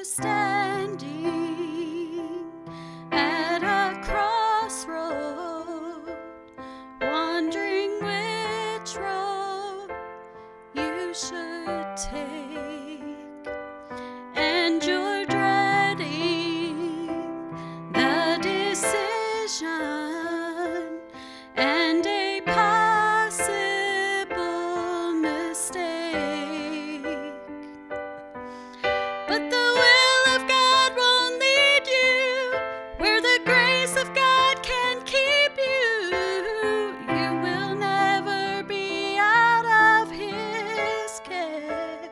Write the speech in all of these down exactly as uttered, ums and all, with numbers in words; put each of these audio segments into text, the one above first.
standing at a crossroad, wondering which road you should take, and you're dreading the decision and a possible mistake. But the will of God will lead you where the grace of God can keep you. You will never be out of His care.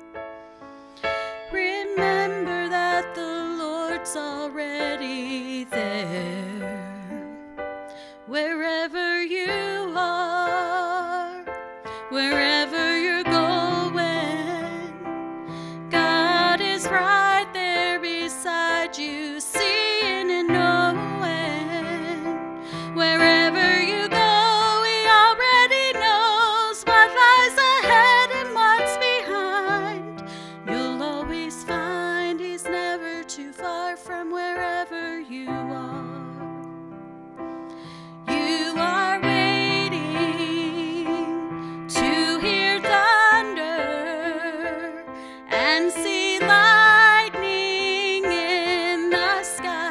Remember that the Lord's already there. Wherever you are, wherever you're going, God is right there beside you, seeing and knowing. Wherever you go, He already knows what lies ahead and what's behind. You'll always find He's never too far from wherever you are. You are waiting to hear thunder and see lightning in the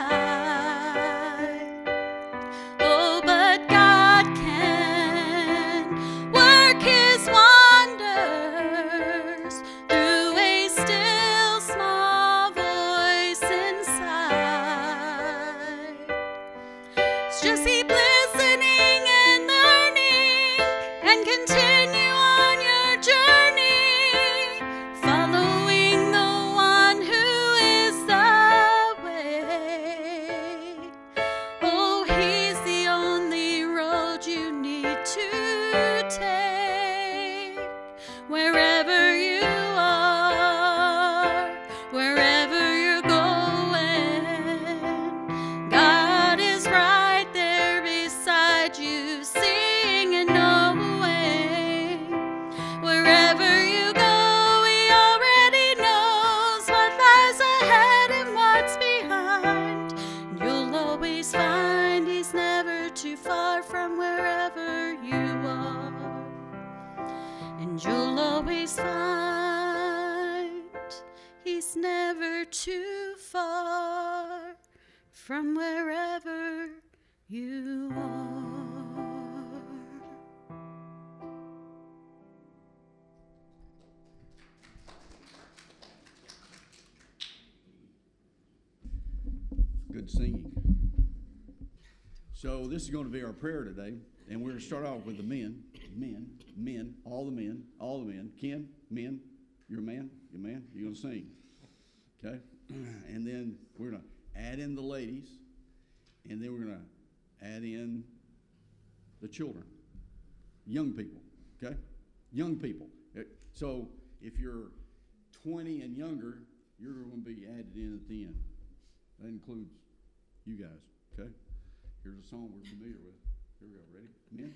sky. Oh, but God can work His wonders through a still small voice inside. Just keep listening and learning and continue on your journey, following the one who is the way. Oh, He's the only road you need to take. Wherever you are, wherever you're going, God is right there beside you, seeing and knowing. Wherever you go, He already knows what lies ahead and what's behind. And you'll always find He's never too far from wherever you are. And you'll always find He's never too far from wherever you are. Good singing. So this is going to be our prayer today, and we're going to start off with the men, men, men, all the men, all the men. Ken, men, you're a man, you're a man, you're going to sing, okay? And then we're going to add in the ladies, and then we're going to add in the children, young people, okay? Young people. So if you're twenty and younger, you're going to be added in at the end. That includes you guys, okay? Here's a song we're familiar with. Here we go. Ready? Men?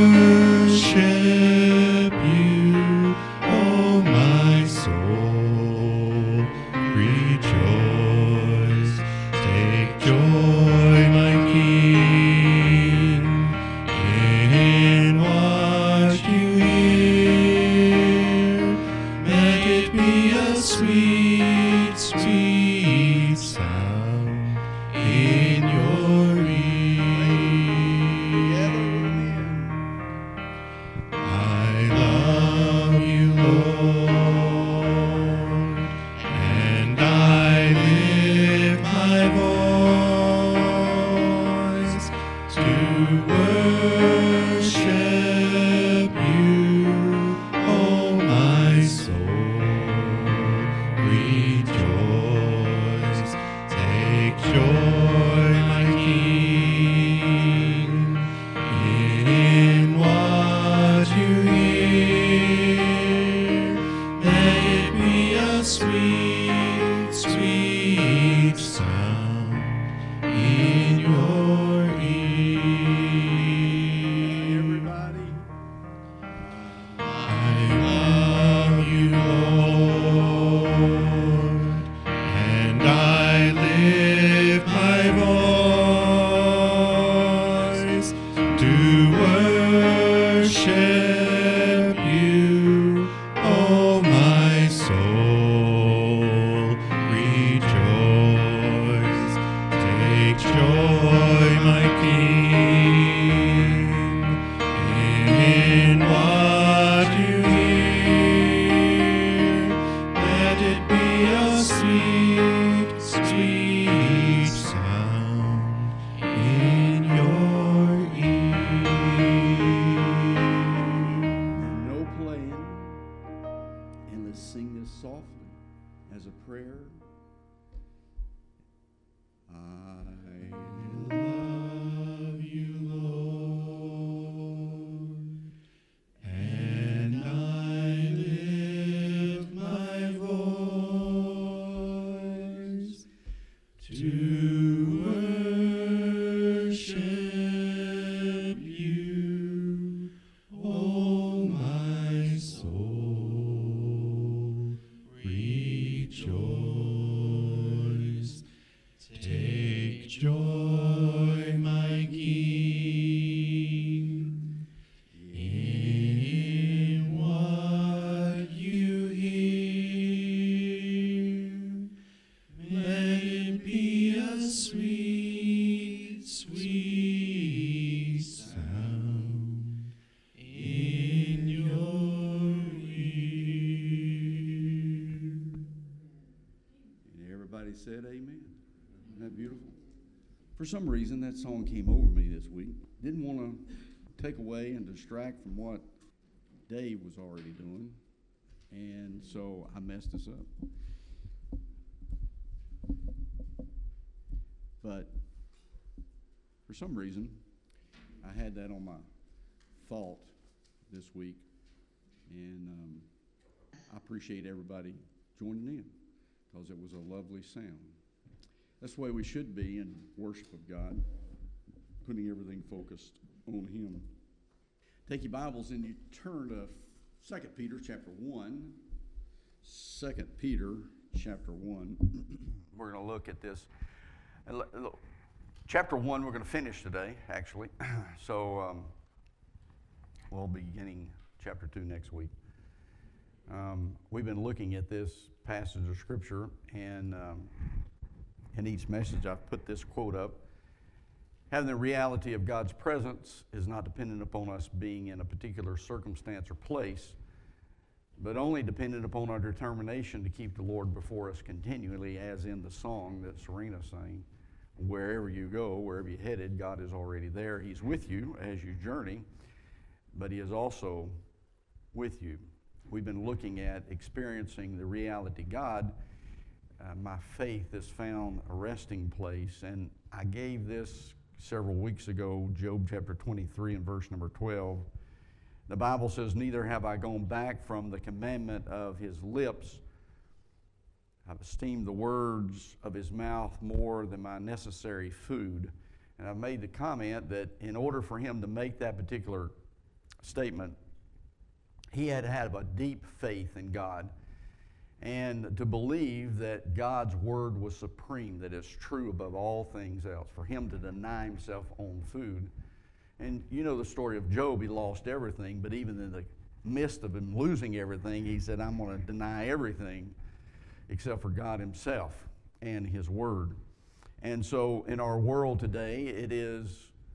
Worship you, oh my soul. to worship you, oh my soul, rejoice. Take joy, my King, in what you hear. Let it be a sweet, sweet sound in your ear. And everybody said amen. Isn't that beautiful? For some reason, that song came over me this week. Didn't want to take away and distract from what Dave was already doing. And so I messed this up. But for some reason, I had that on my thought this week. And um, I appreciate everybody joining in because it was a lovely sound. That's the way we should be in worship of God, putting everything focused on Him. Take your Bibles and you turn to Second Peter chapter one. Second Peter chapter one. We're going to look at this. And look, look, chapter one we're going to finish today, actually. So um, we'll be beginning chapter two next week. Um, we've been looking at this passage of Scripture, and um, in each message I've put this quote up. Having the reality of God's presence is not dependent upon us being in a particular circumstance or place, but only dependent upon our determination to keep the Lord before us continually, as in the song that Serena sang. Wherever you go, wherever you're headed, God is already there. He's with you as you journey, but He is also with you. We've been looking at experiencing the reality God. Uh, my faith has found a resting place, and I gave this several weeks ago, Job chapter twenty-three and verse number twelve. The Bible says, neither have I gone back from the commandment of His lips. I've esteemed the words of His mouth more than my necessary food. And I've made the comment that in order for him to make that particular statement, he had to have a deep faith in God and to believe that God's word was supreme, that it's true above all things else. For him to deny himself on food. And you know the story of Job. He lost everything, but even in the midst of him losing everything, he said, I'm going to deny everything except for God Himself and His Word. And so in our world today, it is,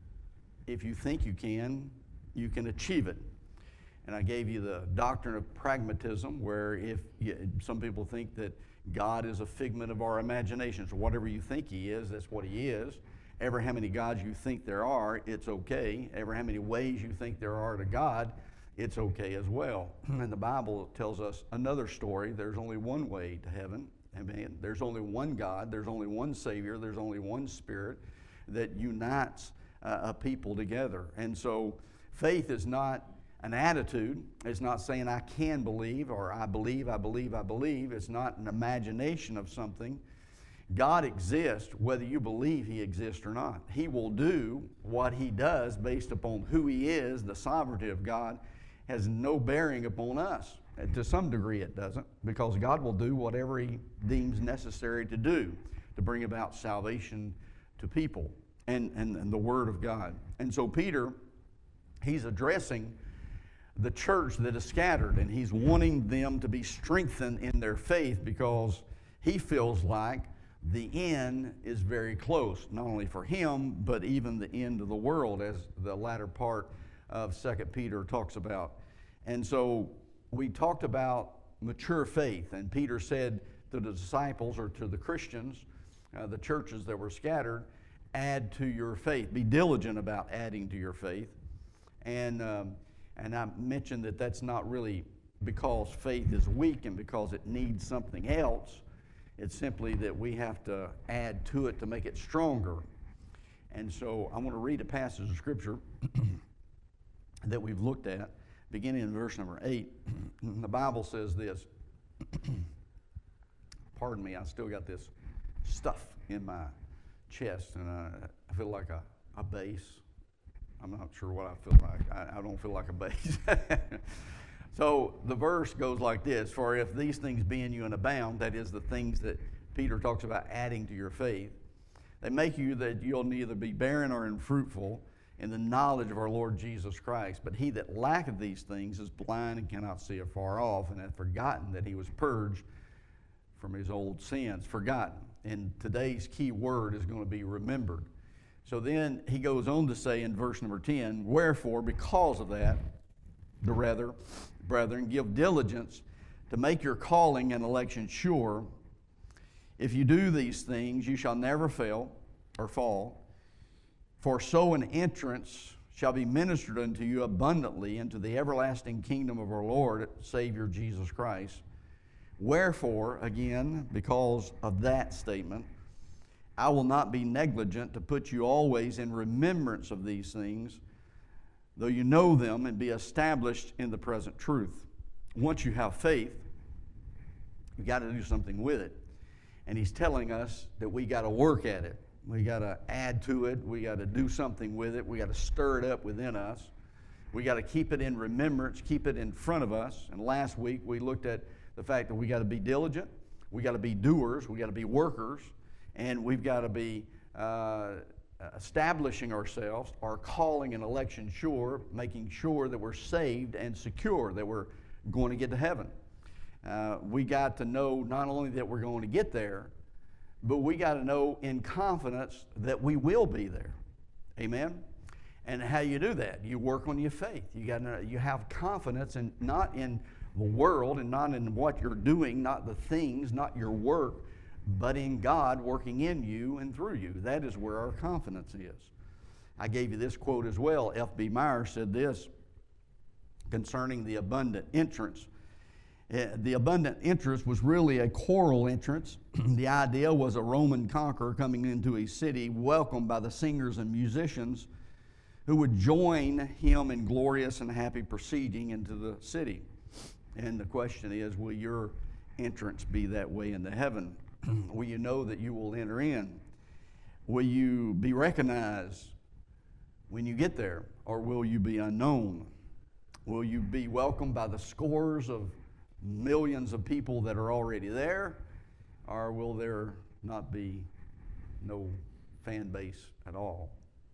if you think you can, you can achieve it. And I gave you the doctrine of pragmatism, where if you, some people think that God is a figment of our imagination. So whatever you think He is, that's what He is. Ever how many gods you think there are, it's okay. Ever how many ways you think there are to God, it's okay as well. And the Bible tells us another story. There's only one way to heaven. Amen. There's only one God. There's only one Savior. There's only one Spirit that unites uh, a people together. And so faith is not an attitude. It's not saying I can believe or I believe, I believe, I believe. It's not an imagination of something. God exists whether you believe He exists or not. He will do what He does based upon who He is. The sovereignty of God has no bearing upon us. To some degree it doesn't, because God will do whatever He deems necessary to do to bring about salvation to people and, and, and the Word of God. And so Peter, he's addressing the church that is scattered, and he's wanting them to be strengthened in their faith because he feels like the end is very close, not only for him, but even the end of the world, as the latter part of Second Peter talks about. And so we talked about mature faith, and Peter said to the disciples, or to the Christians, uh, the churches that were scattered, add to your faith. Be diligent about adding to your faith. And, um, and I mentioned that that's not really because faith is weak and because it needs something else. It's simply that we have to add to it to make it stronger. And so I want to read a passage of Scripture that we've looked at, beginning in verse number eight. The Bible says this. Pardon me, I still got this stuff in my chest, and I, I feel like a, a bass. I'm not sure what I feel like. I, I don't feel like a bass. So the verse goes like this: for if these things be in you and abound, that is the things that Peter talks about adding to your faith, they make you that you'll neither be barren or unfruitful in the knowledge of our Lord Jesus Christ. But he that lacketh these things is blind and cannot see afar off, and hath forgotten that he was purged from his old sins. Forgotten. And today's key word is going to be remembered. So then he goes on to say in verse number ten, wherefore, because of that, the rather, brethren, give diligence to make your calling and election sure. If you do these things, you shall never fail or fall. For so an entrance shall be ministered unto you abundantly into the everlasting kingdom of our Lord, Savior Jesus Christ. Wherefore, again, because of that statement, I will not be negligent to put you always in remembrance of these things, though you know them and be established in the present truth. Once you have faith, you've got to do something with it. And he's telling us that we got to work at it. We got to add to it. We got to do something with it. We got to stir it up within us. We got to keep it in remembrance, keep it in front of us. And last week we looked at the fact that we got to be diligent. We got to be doers. We got to be workers. And we've got to be uh, establishing ourselves, our calling and election sure, making sure that we're saved and secure, that we're going to get to heaven. Uh, we got to know not only that we're going to get there, but we got to know in confidence that we will be there. Amen? And how you do that? You work on your faith. You got to, you have confidence, and not in the world and not in what you're doing, not the things, not your work, but in God working in you and through you. That is where our confidence is. I gave you this quote as well. F B Meyer said this concerning the abundant entrance. Uh, the abundant entrance was really a choral entrance. The idea was a Roman conqueror coming into a city, welcomed by the singers and musicians who would join him in glorious and happy proceeding into the city. And the question is, will your entrance be that way into heaven? Will you know that you will enter in? Will you be recognized when you get there, or will you be unknown? Will you be welcomed by the scores of millions of people that are already there, or will there not be no fan base at all?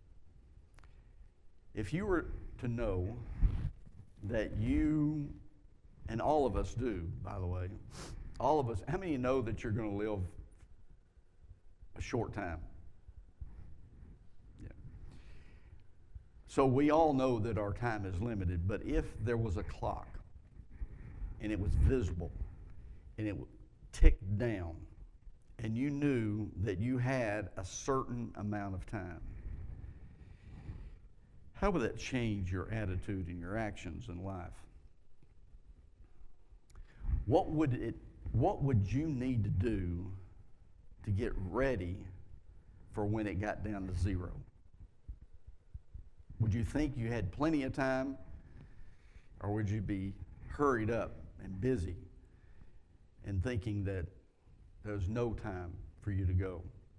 If you were to know that you, and all of us do, by the way, all of us, how many of you know that you're going to live a short time? Yeah. So we all know that our time is limited, but if there was a clock and it was visible and it ticked down and you knew that you had a certain amount of time, how would that change your attitude and your actions in life? What would it What would you need to do to get ready for when it got down to zero? Would you think you had plenty of time, or would you be hurried up and busy and thinking that there's no time for you to go?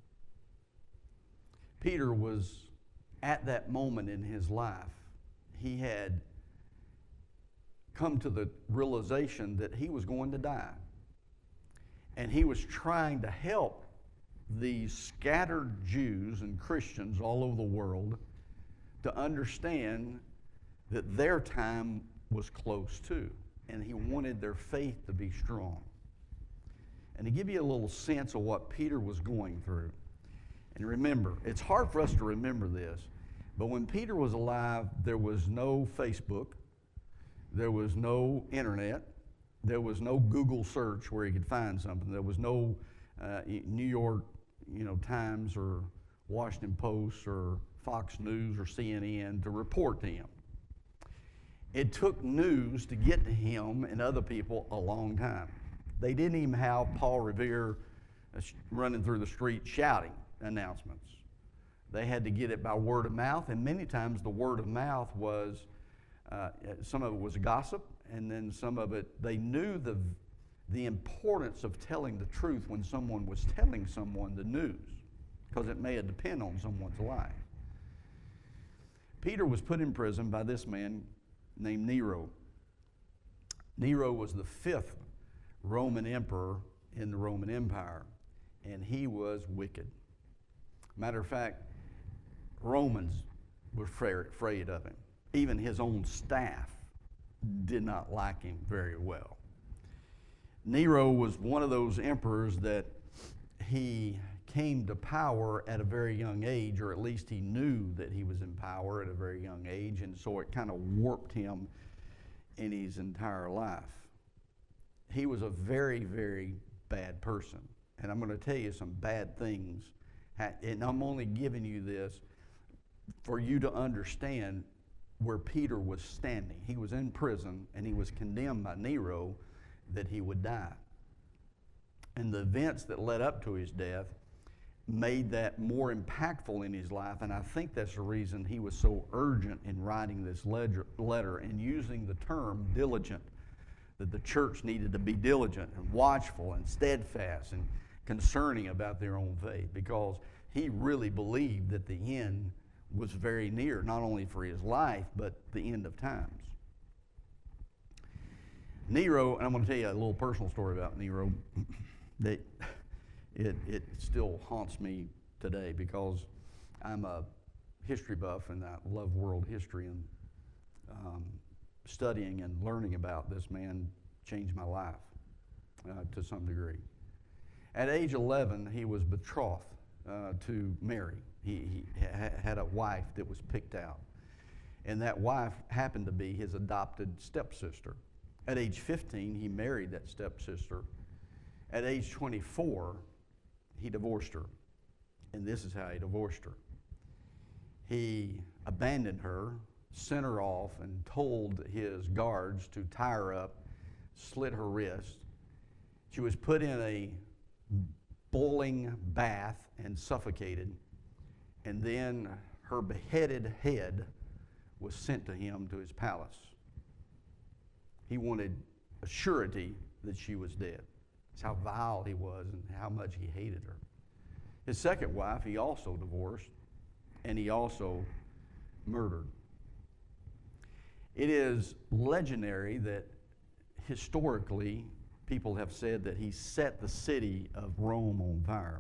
Peter was at that moment in his life. He had come to the realization that he was going to die. And he was trying to help these scattered Jews and Christians all over the world to understand that their time was close too. And he wanted their faith to be strong. And to give you a little sense of what Peter was going through, and remember, it's hard for us to remember this, but when Peter was alive, there was no Facebook, there was no internet, there was no Google search where he could find something. There was no uh, New York, you know, Times or Washington Post or Fox News or C N N to report to him. It took news to get to him and other people a long time. They didn't even have Paul Revere running through the street shouting announcements. They had to get it by word of mouth, and many times the word of mouth was, uh, some of it was gossip, and then some of it, they knew the the importance of telling the truth when someone was telling someone the news, because it may depend on someone's life. Peter was put in prison by this man named Nero. Nero was the fifth Roman emperor in the Roman Empire, and he was wicked. Matter of fact, Romans were afraid of him. Even his own staff did not like him very well. Nero was one of those emperors that he came to power at a very young age, or at least he knew that he was in power at a very young age, and so it kind of warped him in his entire life. He was a very, very bad person. And I'm going to tell you some bad things. And I'm only giving you this for you to understand where Peter was standing. He was in prison, and he was condemned by Nero that he would die. And the events that led up to his death made that more impactful in his life, and I think that's the reason he was so urgent in writing this ledger, letter and using the term diligent, that the church needed to be diligent and watchful and steadfast and concerning about their own faith, because he really believed that the end was very near, not only for his life, but the end of times. Nero, and I'm going to tell you a little personal story about Nero, that it, it still haunts me today, because I'm a history buff and I love world history, and um, studying and learning about this man changed my life uh, to some degree. At age eleven, he was betrothed uh, to Mary. He, he ha- had a wife that was picked out, and that wife happened to be his adopted stepsister. At age fifteen, he married that stepsister. At age twenty-four, he divorced her, and this is how he divorced her. He abandoned her, sent her off, and told his guards to tie her up, slit her wrist. She was put in a boiling bath and suffocated, and then her beheaded head was sent to him to his palace. He wanted a surety that she was dead. That's how vile he was and how much he hated her. His second wife, he also divorced, and he also murdered. It is legendary that historically people have said that he set the city of Rome on fire.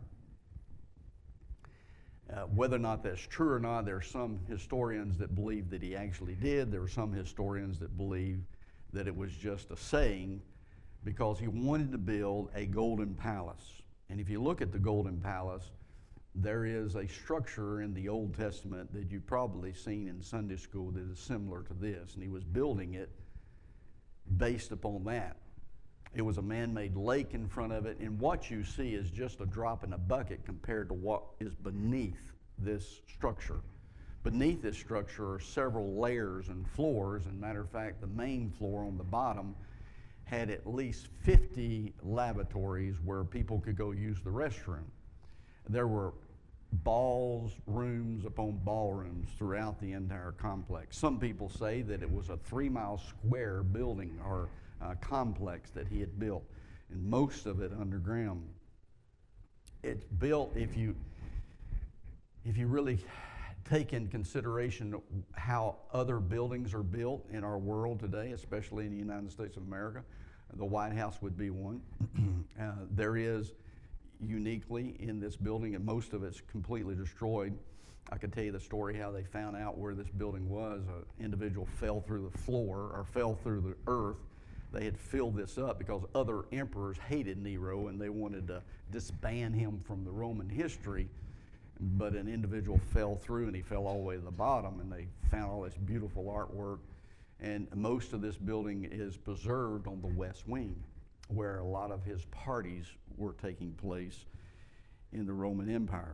Uh, whether or not that's true or not, there are some historians that believe that he actually did. There are some historians that believe that it was just a saying, because he wanted to build a golden palace. And if you look at the golden palace, there is a structure in the Old Testament that you've probably seen in Sunday school that is similar to this, and he was building it based upon that. It was a man-made lake in front of it, and what you see is just a drop in a bucket compared to what is beneath this structure. Beneath this structure are several layers and floors, and matter of fact, the main floor on the bottom had at least fifty lavatories where people could go use the restroom. There were balls, rooms upon ballrooms throughout the entire complex. Some people say that it was a three-mile square building or uh, complex that he had built, and most of it underground. It's built, if you, if you really take in consideration how other buildings are built in our world today, especially in the United States of America, the White House would be one. uh, there is uniquely in this building, and most of it's completely destroyed. I could tell you the story how they found out where this building was. An individual fell through the floor or fell through the earth. They had filled this up because other emperors hated Nero and they wanted to disband him from the Roman history. But an individual fell through and he fell all the way to the bottom, and they found all this beautiful artwork. And most of this building is preserved on the west wing, where a lot of his parties were taking place in the Roman Empire.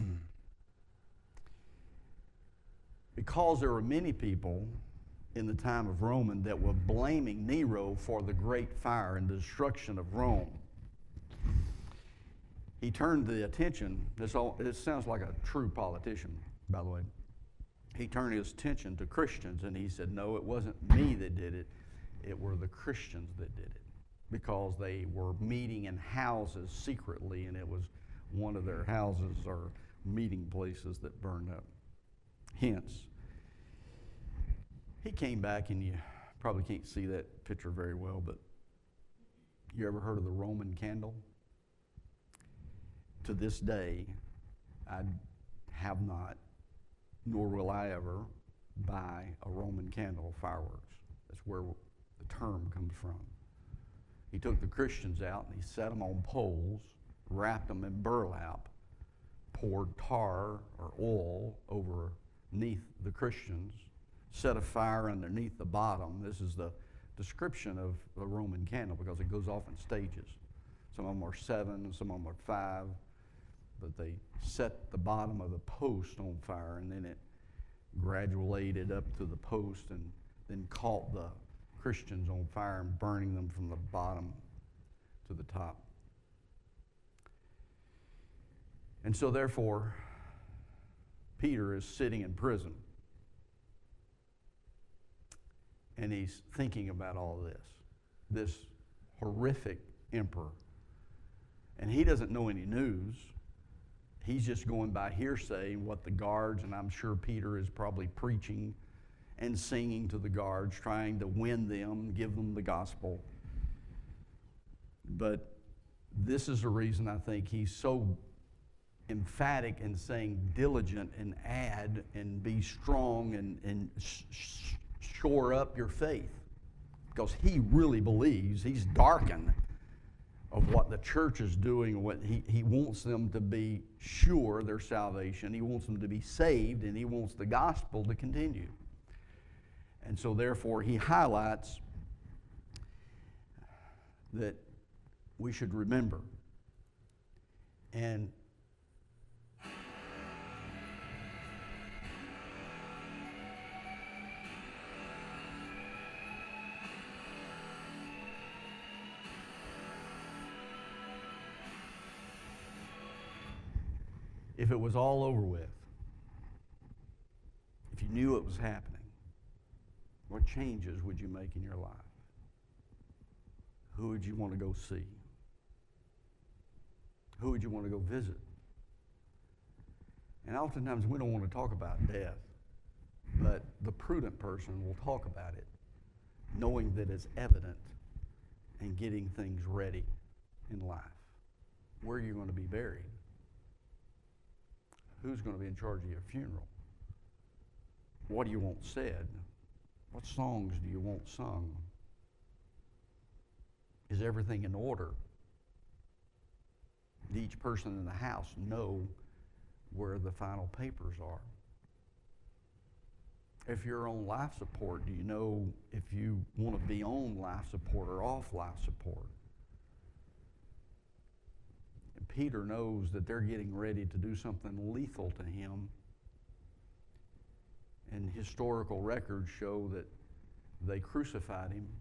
Because there were many people in the time of Roman that were blaming Nero for the great fire and destruction of Rome, he turned the attention, this, all, this sounds like a true politician, by the way. He turned his attention to Christians, and he said, no, it wasn't me that did it, it were the Christians that did it. because they were meeting in houses secretly, and it was one of their houses or meeting places that burned up. Hence, he came back, and you probably can't see that picture very well, but you ever heard of the Roman candle? To this day, I have not, nor will I ever, buy a Roman candle fireworks. That's where the term comes from. He took the Christians out and he set them on poles, wrapped them in burlap, poured tar or oil overneath the Christians, set a fire underneath the bottom. This is the description of a Roman candle because it goes off in stages. Some of them are seven, some of them are five, but they set the bottom of the post on fire, and then it graduated up to the post and then caught the Christians on fire and burning them from the bottom to the top. And so therefore, Peter is sitting in prison, and he's thinking about all this, this horrific emperor. And he doesn't know any news. He's just going by hearsay, what the guards, and I'm sure Peter is probably preaching and singing to the guards, trying to win them, give them the gospel. But this is the reason I think he's so emphatic in saying diligent and add and be strong and, and sh- sh- shore up your faith. Because he really believes, he's darkened of what the church is doing. What he, he wants them to be sure of their salvation. He wants them to be saved, and he wants the gospel to continue. And so therefore he highlights that we should remember. And if it was all over with, if you knew it was happening, what changes would you make in your life? Who would you want to go see? Who would you want to go visit? And oftentimes we don't want to talk about death, but the prudent person will talk about it, knowing that it's evident and getting things ready in life. Where are you going to be buried? Who's going to be in charge of your funeral? What do you want said? What songs do you want sung? Is everything in order? Did each person in the house know where the final papers are? If you're on life support, do you know if you want to be on life support or off life support? And Peter knows that they're getting ready to do something lethal to him. And historical records show that they crucified him.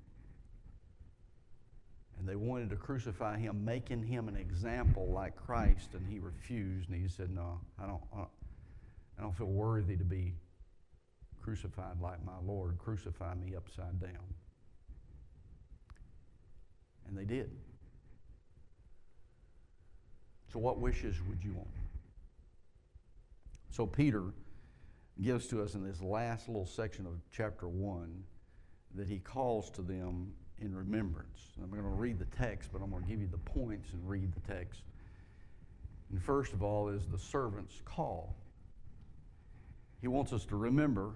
And they wanted to crucify him, making him an example like Christ, and he refused. And he said, no, I don't, I don't, I don't feel worthy to be crucified like my Lord. Crucify me upside down. And they did. So what wishes would you want? So Peter gives to us in this last little section of chapter one that he calls to them in remembrance. I'm going to read the text, but I'm going to give you the points and read the text. And first of all is the servant's call. He wants us to remember.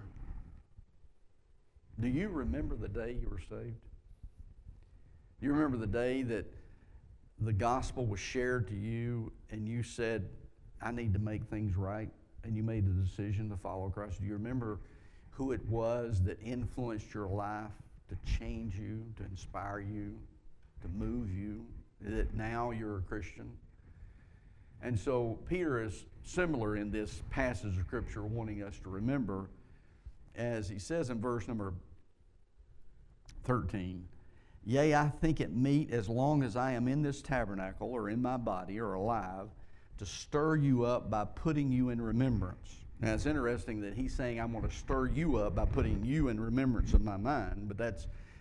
Do you remember the day you were saved? Do you remember the day that the gospel was shared to you and you said, I need to make things right, and you made the decision to follow Christ? Do you remember who it was that influenced your life to change you, to inspire you, to move you, that now you're a Christian? And so Peter is similar in this passage of Scripture, wanting us to remember, as he says in verse number thirteen, yea, I think it meet, as long as I am in this tabernacle or in my body or alive, to stir you up by putting you in remembrance. Now, it's interesting that he's saying, I'm going to stir you up by putting you in remembrance of my mind, but that's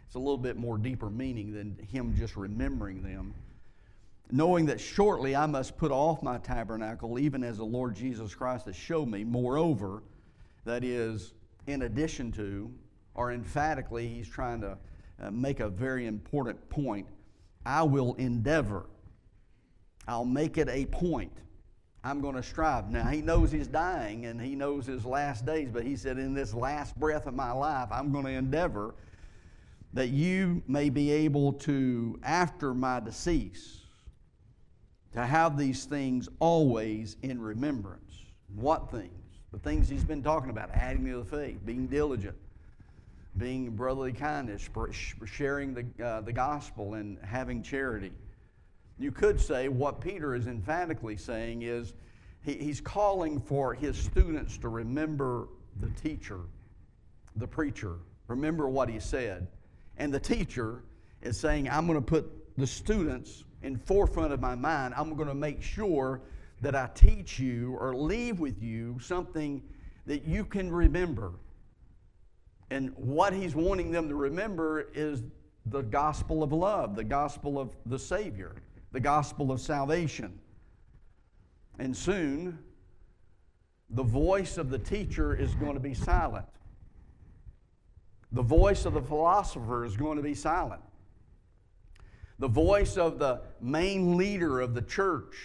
It's a little bit more deeper meaning than him just remembering them. Knowing that shortly I must put off my tabernacle, even as the Lord Jesus Christ has showed me. Moreover, that is, in addition to, or emphatically, he's trying to uh, make a very important point. I will endeavor. I'll make it a point. I'm going to strive. Now, he knows he's dying and he knows his last days, but he said, in this last breath of my life, I'm going to endeavor that you may be able to, after my decease, to have these things always in remembrance. What things? The things he's been talking about, adding to the faith, being diligent, being brotherly kindness, sharing the, uh, the gospel, and having charity. You could say what Peter is emphatically saying is he, he's calling for his students to remember the teacher, the preacher, remember what he said. And the teacher is saying, I'm going to put the students in forefront of my mind. I'm going to make sure that I teach you or leave with you something that you can remember. And what he's wanting them to remember is the gospel of love, the gospel of the Savior, the gospel of salvation. And soon, the voice of the teacher is going to be silent. The voice of the philosopher is going to be silent. The voice of the main leader of the church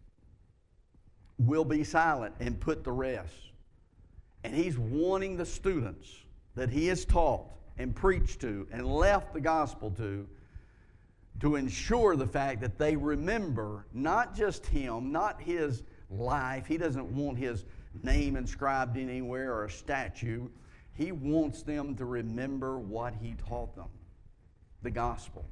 will be silent and put to rest. And he's wanting the students that he has taught and preached to and left the gospel to, to ensure the fact that they remember not just him, not his life. He doesn't want his name inscribed anywhere or a statue. He wants them to remember what he taught them, the gospel,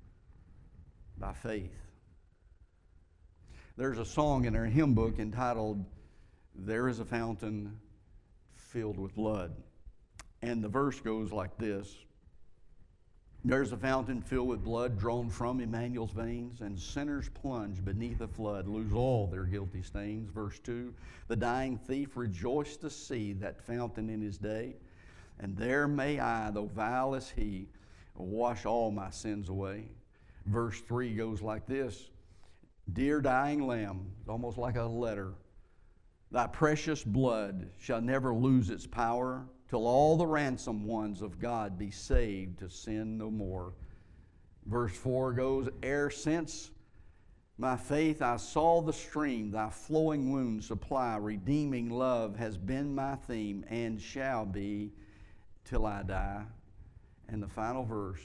by faith. There's a song in our hymn book entitled, There is a Fountain Filled with Blood. And the verse goes like this. There's a fountain filled with blood drawn from Emmanuel's veins, and sinners plunge beneath the flood, lose all their guilty stains. Verse two, the dying thief rejoiced to see that fountain in his day, and there may I, though vile as he, wash all my sins away. Verse three goes like this. Dear dying Lamb, almost like a letter, thy precious blood shall never lose its power till all the ransomed ones of God be saved to sin no more. Verse four goes, ere since my faith I saw the stream, thy flowing wound supply, redeeming love has been my theme and shall be till I die. And the final verse,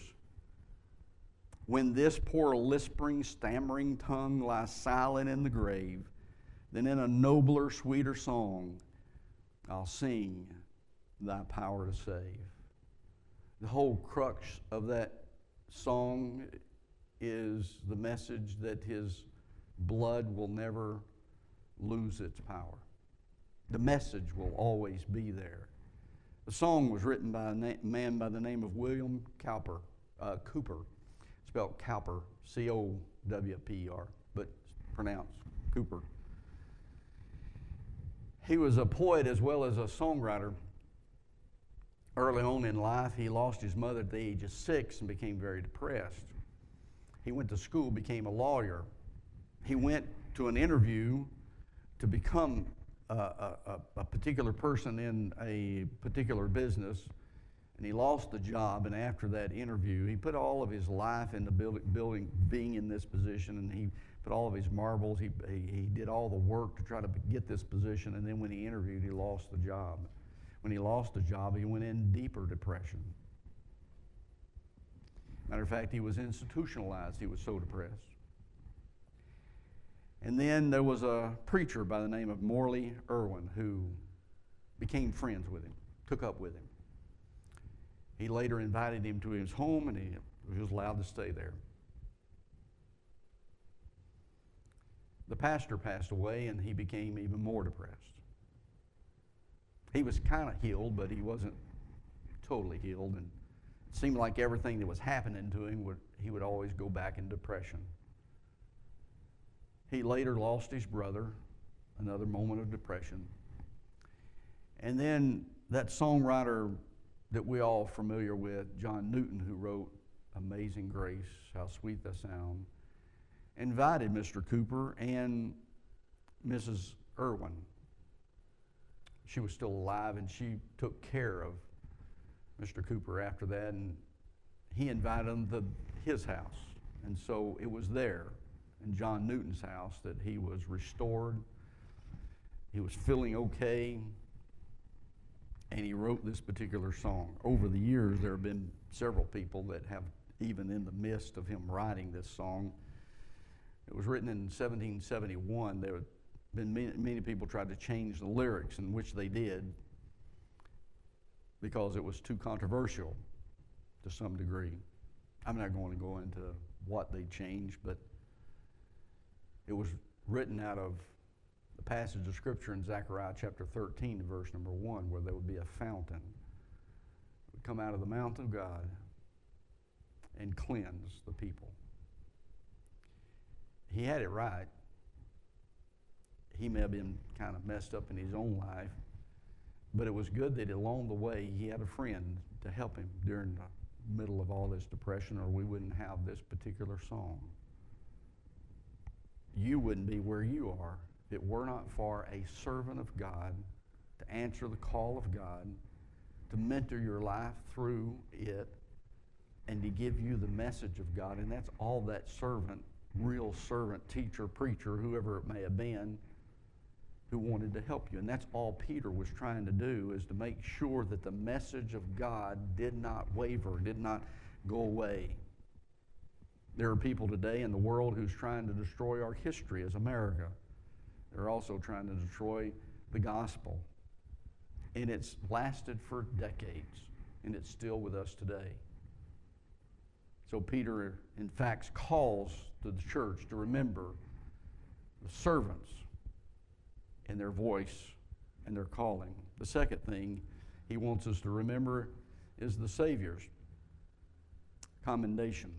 when this poor lisping, stammering tongue lies silent in the grave, then in a nobler, sweeter song I'll sing thy power to save. The whole crux of that song is the message that his blood will never lose its power. The message will always be there. The song was written by a na- man by the name of William Cowper, uh, Cooper, spelled Cowper, C O W P E R, but pronounced Cooper. He was a poet as well as a songwriter. Early on in life, he lost his mother at the age of six and became very depressed. He went to school, became a lawyer. He went to an interview to become a, a, a particular person in a particular business, and he lost the job. And after that interview, he put all of his life into building, building being in this position, and he put all of his marbles. He, he, he did all the work to try to get this position, and then when he interviewed, he lost the job. When he lost the job, he went in deeper depression. Matter of fact, he was institutionalized. He was so depressed. And then there was a preacher by the name of Morley Irwin who became friends with him, took up with him. He later invited him to his home, and he was allowed to stay there. The pastor passed away, and he became even more depressed. He was kind of healed, but he wasn't totally healed, and it seemed like everything that was happening to him, would he would always go back in depression. He later lost his brother, another moment of depression. And then that songwriter that we all are familiar with, John Newton, who wrote Amazing Grace, How Sweet the Sound, invited Mister Cooper and Missus Irwin. She was still alive, and she took care of Mister Cooper after that, and he invited them to his house. And so it was there in John Newton's house that he was restored. He was feeling okay, and he wrote this particular song. Over the years, there have been several people that have, even in the midst of him writing this song, it was written in seventeen seventy-one. There had been many, many people tried to change the lyrics, in which they did, because it was too controversial to some degree. I'm not going to go into what they changed, but it was written out of the passage of Scripture in Zechariah chapter thirteen, verse number one, where there would be a fountain that would come out of the mountain of God and cleanse the people. He had it right. He may have been kind of messed up in his own life, but it was good that along the way he had a friend to help him during the middle of all this depression, or we wouldn't have this particular song. You wouldn't be where you are if it were not for a servant of God to answer the call of God, to mentor your life through it, and to give you the message of God. And that's all that servant, real servant, teacher, preacher, whoever it may have been, who wanted to help you. And that's all Peter was trying to do, is to make sure that the message of God did not waver, did not go away. There are people today in the world who's trying to destroy our history as America. They're also trying to destroy the gospel. And it's lasted for decades, and it's still with us today. So Peter, in fact, calls to the church to remember the servants and their voice and their calling. The second thing he wants us to remember is the Savior's commendation.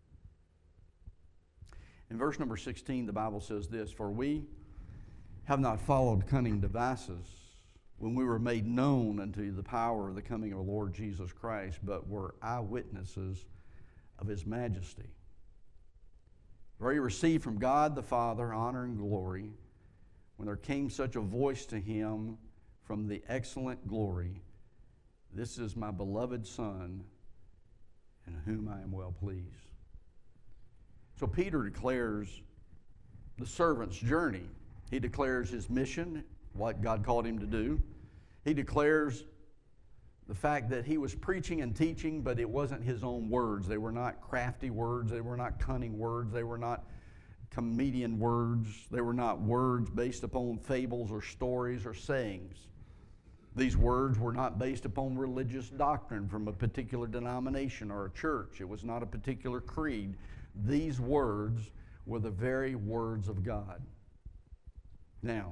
In verse number sixteen, the Bible says this, "For we have not followed cunning devices when we were made known unto the power of the coming of the Lord Jesus Christ, but were eyewitnesses of his majesty. For he received from God the Father honor and glory, when there came such a voice to him from the excellent glory, This is my beloved Son, in whom I am well pleased." So Peter declares the servant's journey. He declares his mission, what God called him to do. He declares the fact that he was preaching and teaching, but it wasn't his own words. They were not crafty words. They were not cunning words. They were not comedian words. They were not words based upon fables or stories or sayings. These words were not based upon religious doctrine from a particular denomination or a church. It was not a particular creed. These words were the very words of God. Now,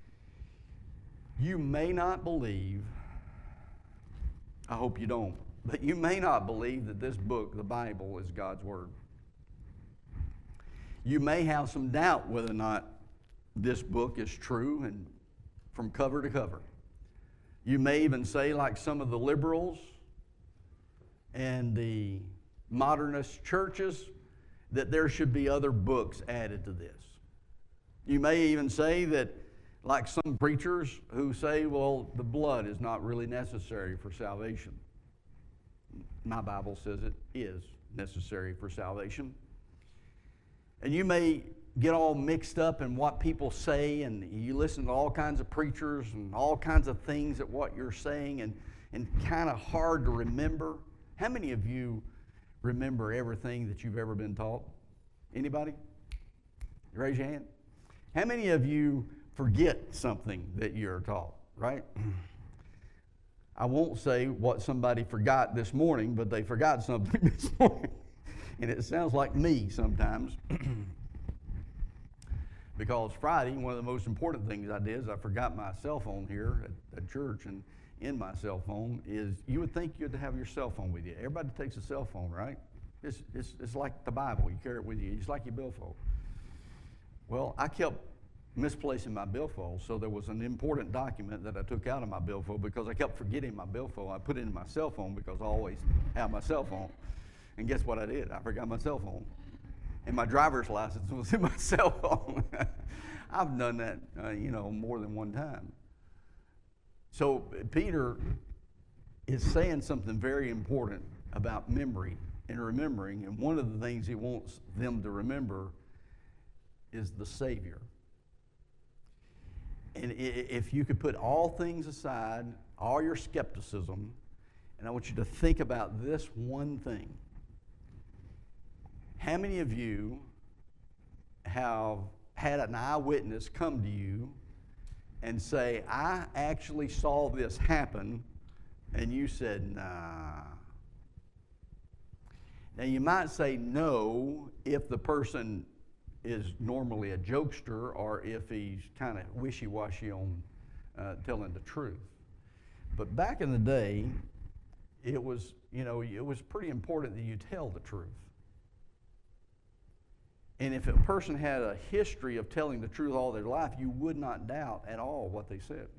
you may not believe, I hope you don't, but you may not believe that this book, the Bible, is God's Word. You may have some doubt whether or not this book is true and from cover to cover. You may even say, like some of the liberals and the modernist churches, that there should be other books added to this. You may even say that, like some preachers who say, well, the blood is not really necessary for salvation. My Bible says it is necessary for salvation. And you may get all mixed up in what people say, and you listen to all kinds of preachers and all kinds of things at what you're saying, and, and kind of hard to remember. How many of you remember everything that you've ever been taught? Anybody? Raise your hand. How many of you forget something that you're taught, right? I won't say what somebody forgot this morning, but they forgot something this morning. And it sounds like me sometimes. Because Friday, one of the most important things I did is I forgot my cell phone here at, at church, and in my cell phone is, you would think you had to have your cell phone with you. Everybody takes a cell phone, right? It's, it's, it's like the Bible. You carry it with you. It's like your billfold. Well, I kept misplacing my billfold, so there was an important document that I took out of my billfold because I kept forgetting my billfold. I put it in my cell phone because I always have my cell phone. And guess what I did? I forgot my cell phone. And my driver's license was in my cell phone. I've done that, uh, you know, more than one time. So Peter is saying something very important about memory and remembering. And one of the things he wants them to remember is the Savior. And if you could put all things aside, all your skepticism, and I want you to think about this one thing. How many of you have had an eyewitness come to you and say, I actually saw this happen, and you said, nah. Now you might say no if the person is normally a jokester or if he's kind of wishy-washy on uh, telling the truth. But back in the day, it was, you know, it was pretty important that you tell the truth. And if a person had a history of telling the truth all their life, you would not doubt at all what they said.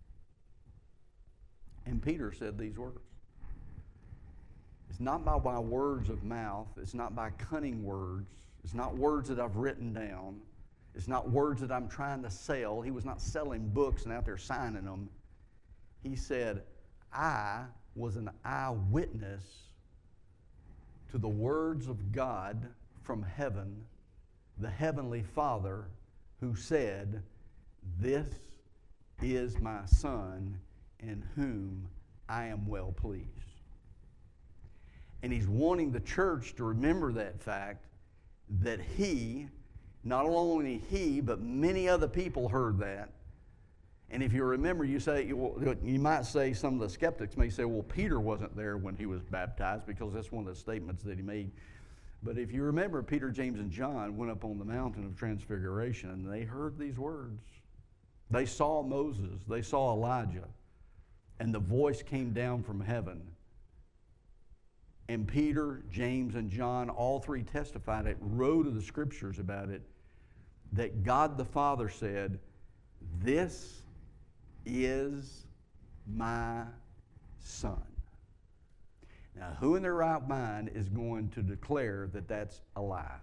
And Peter said these words. It's not by my words of mouth. It's not by cunning words. It's not words that I've written down. It's not words that I'm trying to sell. He was not selling books and out there signing them. He said, I was an eyewitness to the words of God from heaven, the Heavenly Father, who said, this is my Son in whom I am well pleased. And he's wanting the church to remember that fact, that he, not only he, but many other people heard that. And if you remember, you say you might say, some of the skeptics may say, well, Peter wasn't there when he was baptized, because that's one of the statements that he made. But if you remember, Peter, James, and John went up on the mountain of transfiguration, and they heard these words. They saw Moses, they saw Elijah, and the voice came down from heaven. And Peter, James, and John, all three testified it, wrote of the scriptures about it, that God the Father said, this is my Son. Now, who in their right mind is going to declare that that's a lie?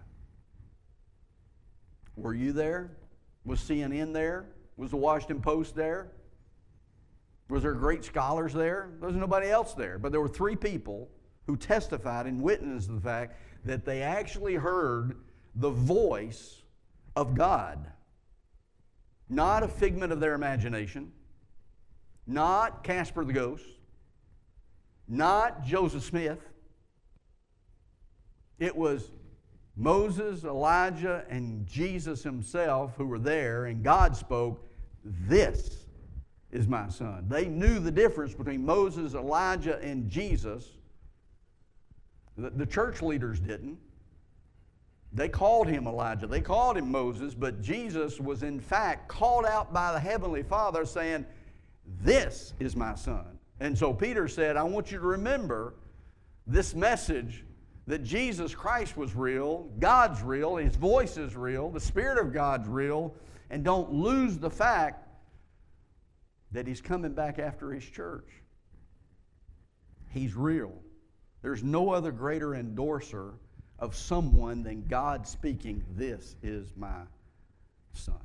Were you there? Was C N N there? Was the Washington Post there? Was there great scholars there? There was nobody else there. But there were three people who testified and witnessed the fact that they actually heard the voice of God. Not a figment of their imagination. Not Casper the Ghost. Not Joseph Smith. It was Moses, Elijah, and Jesus himself who were there, and God spoke, this is my Son. They knew the difference between Moses, Elijah, and Jesus. The, the church leaders didn't. They called him Elijah. They called him Moses, but Jesus was in fact called out by the Heavenly Father saying, this is my Son. And so Peter said, I want you to remember this message that Jesus Christ was real, God's real, His voice is real, the Spirit of God's real, and don't lose the fact that He's coming back after His church. He's real. There's no other greater endorser of someone than God speaking, this is my Son.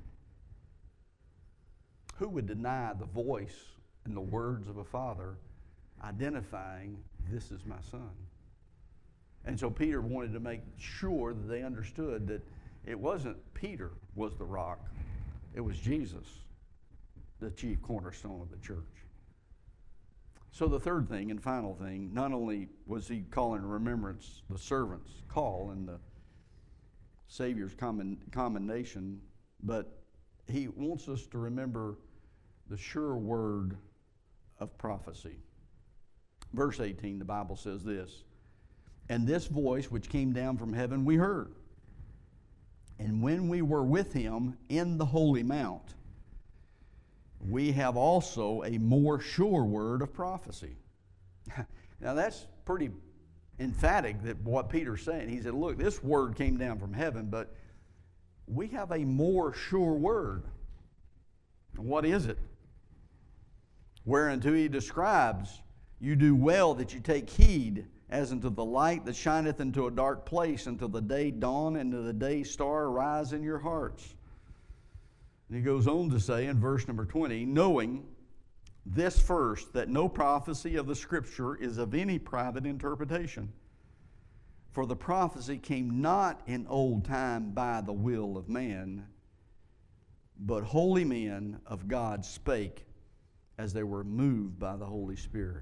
Who would deny the voice and the words of a father identifying, this is my Son? And so Peter wanted to make sure that they understood that it wasn't Peter was the rock. It was Jesus, the chief cornerstone of the church. So the third thing and final thing, not only was he calling to remembrance the servant's call and the Savior's commendation, but he wants us to remember the sure word of prophecy. Verse eighteen, the Bible says this, and this voice which came down from heaven we heard, and when we were with him in the holy mount, we have also a more sure word of prophecy. Now that's pretty emphatic, that what Peter's saying. He said, look, this word came down from heaven, but we have a more sure word. What is it? Whereunto he describes, you do well that you take heed as unto the light that shineth into a dark place, until the day dawn and the day star rise in your hearts. And he goes on to say in verse number twenty, knowing this first, that no prophecy of the Scripture is of any private interpretation. For the prophecy came not in old time by the will of man, but holy men of God spake as they were moved by the Holy Spirit.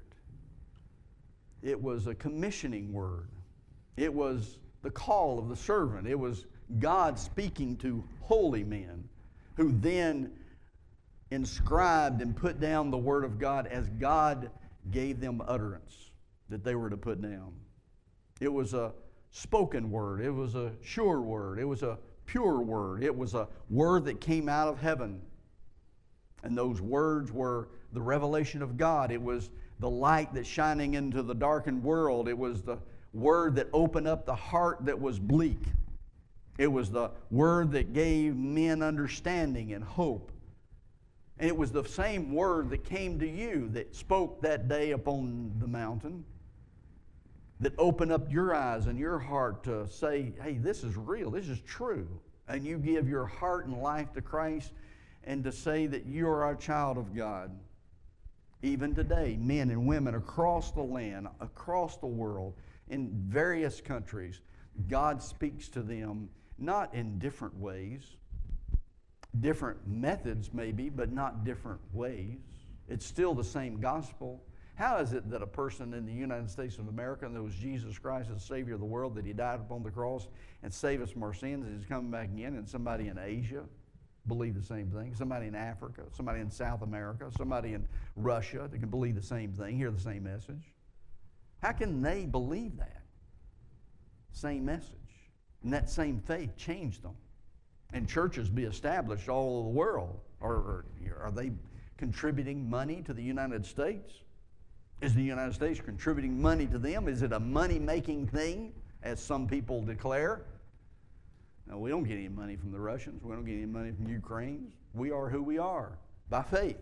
It was a commissioning word. It was the call of the servant. It was God speaking to holy men who then inscribed and put down the Word of God as God gave them utterance that they were to put down. It was a spoken word. It was a sure word. It was a pure word. It was a word that came out of heaven. And those words were the revelation of God. It was the light that's shining into the darkened world. It was the word that opened up the heart that was bleak. It was the word that gave men understanding and hope. And it was the same word that came to you, that spoke that day upon the mountain, that opened up your eyes and your heart to say, hey, this is real, this is true. And you give your heart and life to Christ, and to say that you are a child of God. Even today, men and women across the land, across the world, in various countries, God speaks to them, not in different ways, different methods maybe, but not different ways. It's still the same gospel. How is it that a person in the United States of America knows Jesus Christ as Savior of the world, that He died upon the cross and saved us from our sins, and He's coming back again, and somebody in Asia believe the same thing, somebody in Africa, somebody in South America, somebody in Russia that can believe the same thing, hear the same message? How can they believe that same message? And that same faith changed them. And churches be established all over the world. Are, are they contributing money to the United States? Is the United States contributing money to them? Is it a money-making thing, as some people declare? No, we don't get any money from the Russians. We don't get any money from the Ukrainians. We are who we are, by faith.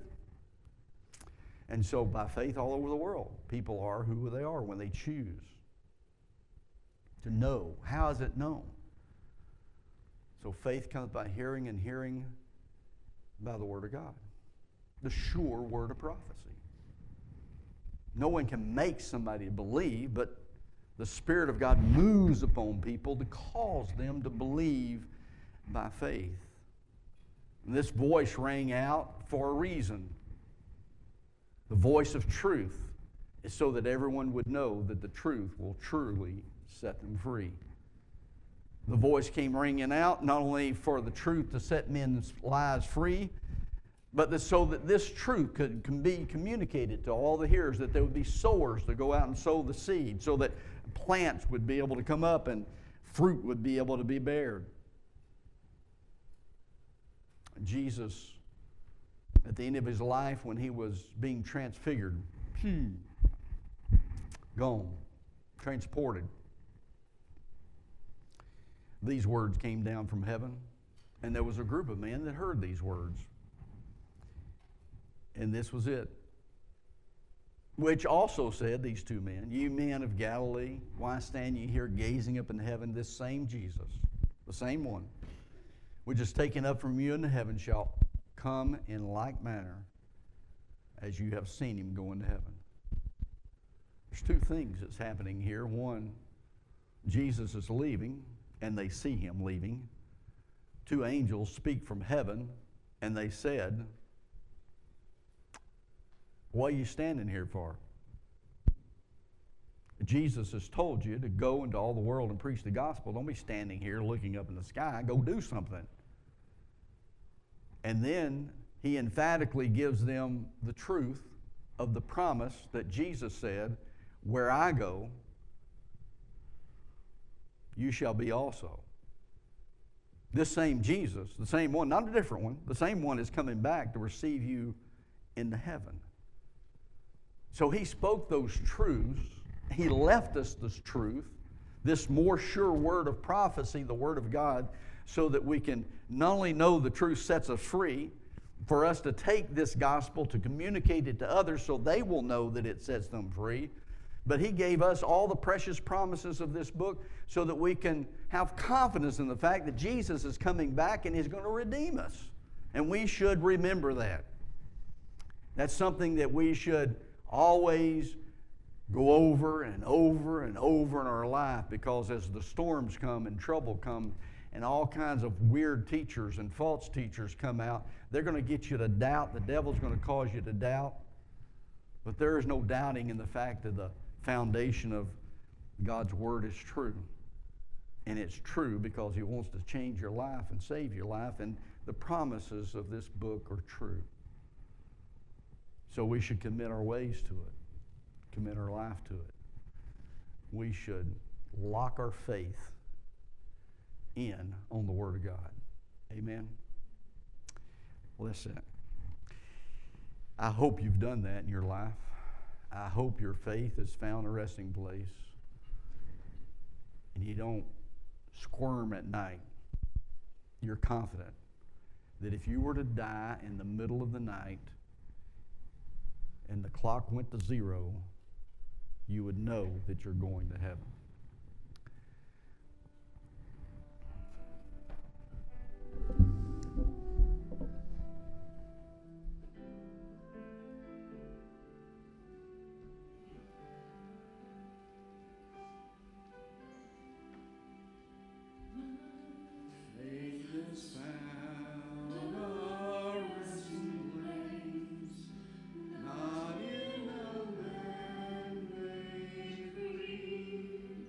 And so by faith all over the world, people are who they are when they choose to know. How is it known? So faith comes by hearing, and hearing by the Word of God. The sure word of prophecy. No one can make somebody believe, but the Spirit of God moves upon people to cause them to believe by faith. And this voice rang out for a reason. The voice of truth is so that everyone would know that the truth will truly set them free. The voice came ringing out not only for the truth to set men's lives free, but that so that this truth could can be communicated to all the hearers, that there would be sowers to go out and sow the seed, so that plants would be able to come up and fruit would be able to be bared. Jesus, at the end of his life, when he was being transfigured, gone, transported, these words came down from heaven, and there was a group of men that heard these words. And this was it. Which also said, these two men, you men of Galilee, why stand ye here gazing up in heaven? This same Jesus, the same one, which is taken up from you into heaven, shall come in like manner as you have seen him go into heaven. There's two things that's happening here. One, Jesus is leaving, and they see him leaving. Two angels speak from heaven, and they said, what are you standing here for? Jesus has told you to go into all the world and preach the gospel. Don't be standing here looking up in the sky. Go do something. And then he emphatically gives them the truth of the promise that Jesus said, where I go, you shall be also. This same Jesus, the same one, not a different one, the same one is coming back to receive you into heaven. So he spoke those truths. He left us this truth, this more sure word of prophecy, the Word of God, so that we can not only know the truth sets us free, for us to take this gospel to communicate it to others so they will know that it sets them free, But He gave us all the precious promises of this book so that we can have confidence in the fact that Jesus is coming back and He's going to redeem us. And we should remember that. That's something that we should always go over and over and over in our life, because as the storms come and trouble come and all kinds of weird teachers and false teachers come out, they're going to get you to doubt. The devil's going to cause you to doubt. But there is no doubting in the fact that the foundation of God's Word is true. And it's true because He wants to change your life and save your life, and the promises of this book are true. So we should commit our ways to it, commit our life to it. We should lock our faith in on the Word of God. Amen? Listen, I hope you've done that in your life. I hope your faith has found a resting place and you don't squirm at night. You're confident that if you were to die in the middle of the night and the clock went to zero, you would know that you're going to heaven. Not in a man made free.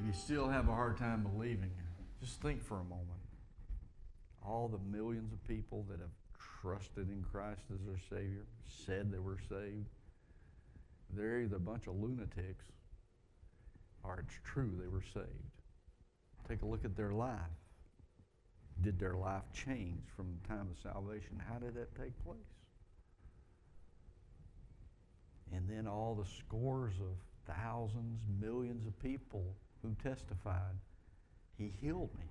you still have a hard time believing, just think for a moment. All the millions of people that have trusted in Christ as their Savior, said they were saved, they're either a bunch of lunatics or it's true they were saved. Take a look at their life. Did their life change from the time of salvation? How did that take place? And then all the scores of thousands, millions of people who testified, He healed me.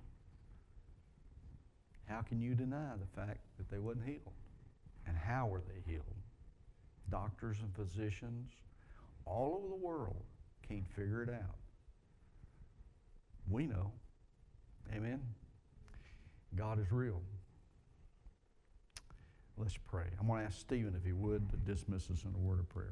How can you deny the fact that they wasn't healed? And how were they healed? Doctors and physicians all over the world can't figure it out. We know. Amen? God is real. Let's pray. I'm going to ask Stephen, if he would, to dismiss us in a word of prayer.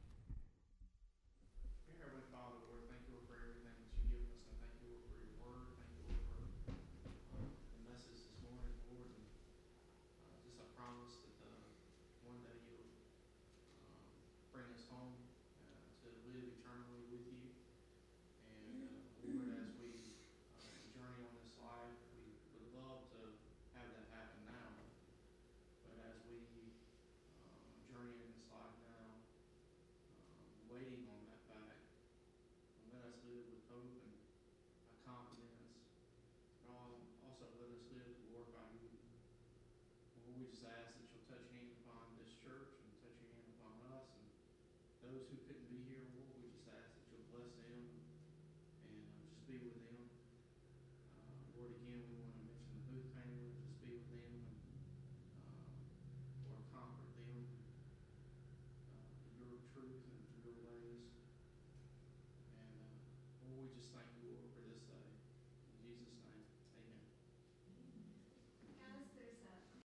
Dear Heavenly Father, Lord, thank you, Lord, for everything that you've given us. And thank you, Lord, for your word. Thank you, Lord, for uh, the message this morning, Lord. And uh, just I promise that uh, one day you'll um, bring us home uh, to live eternally with you. And uh, Lord, as we uh, journey on this life, we would love to have that happen now. But as we um, journey in this life now, um, waiting on that fact, let us live with hope and a confidence, but al- also let us live to glorify you. Lord, we just ask that you'll touch your hand upon this church and touch your hand upon us and those who couldn't be here, Lord, we just ask that you'll bless them and uh, just be with them. Uh, Lord, again, we want to mention the Booth family, just be with them and uh, Lord, comfort them uh, in your truth and in your ways. And uh, Lord, we just thank you, Lord, for this day. In Jesus' name.